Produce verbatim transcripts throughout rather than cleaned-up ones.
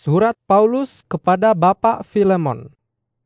Surat Paulus kepada Bapak Filemon.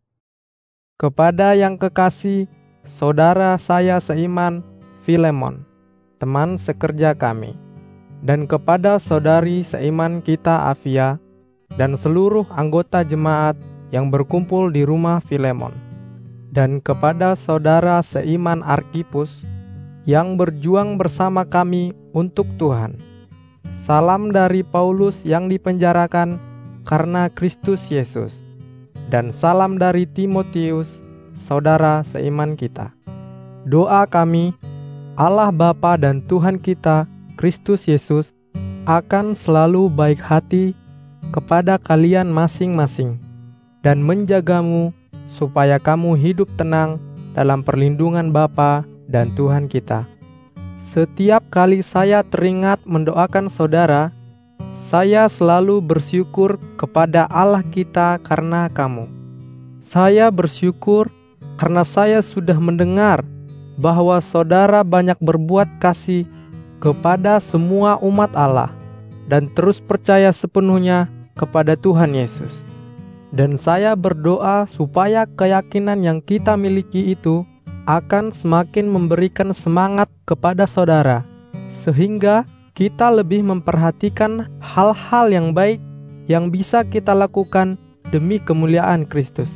Kepada yang kekasih, saudara saya seiman, Filemon, teman sekerja kami, dan kepada saudari seiman kita Afia, dan seluruh anggota jemaat yang berkumpul di rumah Filemon, dan kepada saudara seiman Arkipus, yang berjuang bersama kami untuk Tuhan. Salam dari Paulus yang dipenjarakan karena Kristus Yesus, dan salam dari Timotius, saudara seiman kita. Doa kami, Allah Bapa dan Tuhan kita, Kristus Yesus, akan selalu baik hati kepada kalian masing-masing, dan menjagamu supaya kamu hidup tenang dalam perlindungan Bapa dan Tuhan kita. Setiap kali saya teringat mendoakan saudara, saya selalu bersyukur kepada Allah kita karena kamu. Saya bersyukur karena saya sudah mendengar bahwa saudara banyak berbuat kasih kepada semua umat Allah dan terus percaya sepenuhnya kepada Tuhan Yesus. Dan saya berdoa supaya keyakinan yang kita miliki itu akan semakin memberikan semangat kepada saudara, sehingga kita lebih memperhatikan hal-hal yang baik yang bisa kita lakukan demi kemuliaan Kristus.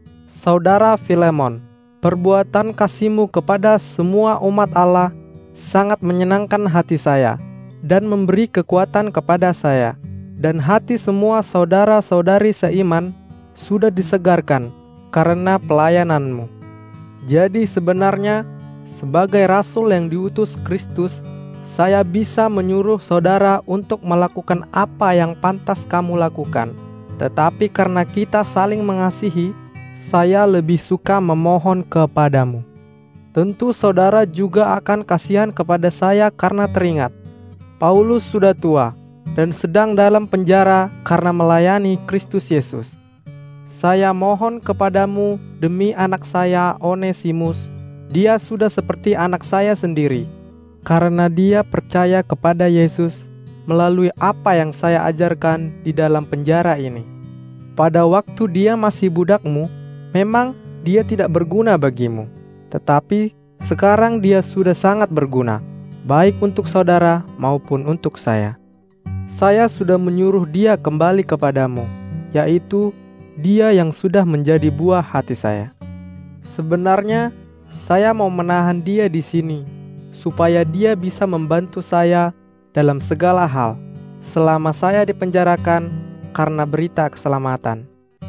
Saudara Filemon, perbuatan kasihmu kepada semua umat Allah sangat menyenangkan hati saya dan memberi kekuatan kepada saya, dan hati semua saudara-saudari seiman sudah disegarkan karena pelayananmu. Jadi sebenarnya sebagai rasul yang diutus Kristus, saya bisa menyuruh saudara untuk melakukan apa yang pantas kamu lakukan. Tetapi karena kita saling mengasihi, saya lebih suka memohon kepadamu. Tentu saudara juga akan kasihan kepada saya karena teringat Paulus sudah tua dan sedang dalam penjara karena melayani Kristus Yesus. Saya mohon kepadamu demi anak saya Onesimus. Dia sudah seperti anak saya sendiri, karena dia percaya kepada Yesus melalui apa yang saya ajarkan di dalam penjara ini. Pada waktu dia masih budakmu, memang dia tidak berguna bagimu, tetapi sekarang dia sudah sangat berguna, baik untuk saudara maupun untuk saya. Saya sudah menyuruh dia kembali kepadamu, yaitu dia yang sudah menjadi buah hati saya. Sebenarnya saya mau menahan dia di sini, supaya dia bisa membantu saya dalam segala hal selama saya dipenjarakan karena berita keselamatan,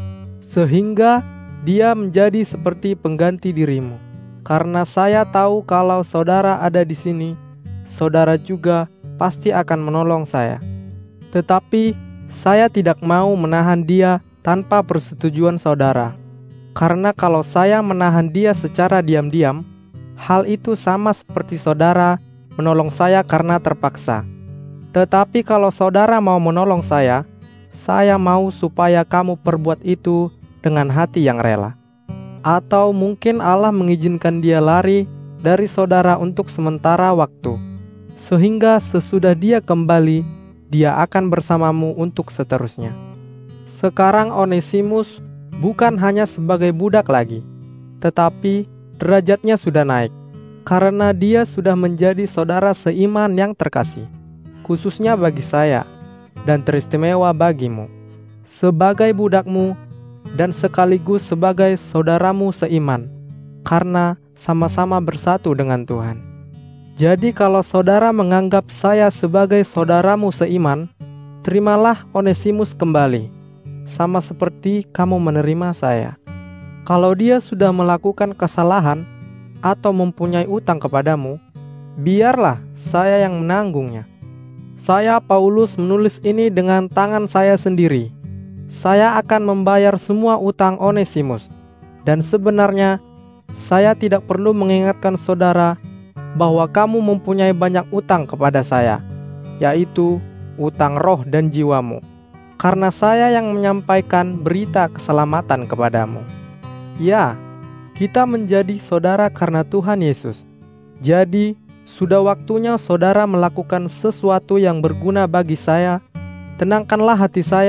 sehingga dia menjadi seperti pengganti dirimu. Karena saya tahu kalau saudara ada di sini, saudara juga pasti akan menolong saya. Tetapi saya tidak mau menahan dia tanpa persetujuan saudara, karena kalau saya menahan dia secara diam-diam, hal itu sama seperti saudara menolong saya karena terpaksa. Tetapi kalau saudara mau menolong saya, saya mau supaya kamu perbuat itu dengan hati yang rela. Atau mungkin Allah mengizinkan dia lari dari saudara untuk sementara waktu, sehingga sesudah dia kembali, dia akan bersamamu untuk seterusnya. Sekarang Onesimus bukan hanya sebagai budak lagi, tetapi derajatnya sudah naik, karena dia sudah menjadi saudara seiman yang terkasih, khususnya bagi saya, dan teristimewa bagimu, sebagai budakmu dan sekaligus sebagai saudaramu seiman, karena sama-sama bersatu dengan Tuhan. Jadi kalau saudara menganggap saya sebagai saudaramu seiman, terimalah Onesimus kembali, sama seperti kamu menerima saya. Kalau dia sudah melakukan kesalahan atau mempunyai utang kepadamu, biarlah saya yang menanggungnya. Saya Paulus menulis ini dengan tangan saya sendiri. Saya akan membayar semua utang Onesimus, dan sebenarnya saya tidak perlu mengingatkan saudara bahwa kamu mempunyai banyak utang kepada saya, yaitu utang roh dan jiwamu, karena saya yang menyampaikan berita keselamatan kepadamu. Ya, kita menjadi saudara karena Tuhan Yesus. Jadi, sudah waktunya saudara melakukan sesuatu yang berguna bagi saya. Tenangkanlah hati saya,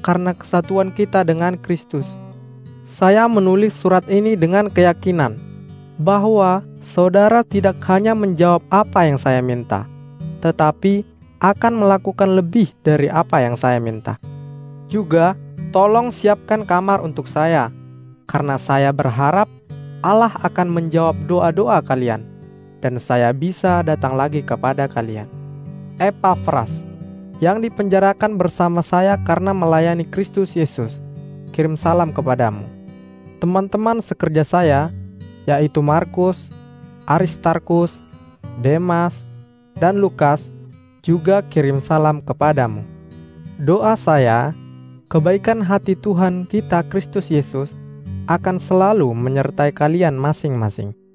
karena kesatuan kita dengan Kristus. Saya menulis surat ini dengan keyakinan bahwa saudara tidak hanya menjawab apa yang saya minta, tetapi akan melakukan lebih dari apa yang saya minta. Juga, tolong siapkan kamar untuk saya, karena saya berharap Allah akan menjawab doa-doa kalian, dan saya bisa datang lagi kepada kalian. Epafras, yang dipenjarakan bersama saya karena melayani Kristus Yesus, kirim salam kepadamu. Teman-teman sekerja saya, yaitu Markus, Aristarkus, Demas, dan Lukas, juga kirim salam kepadamu. Doa saya, kebaikan hati Tuhan kita Kristus Yesus akan selalu menyertai kalian masing-masing.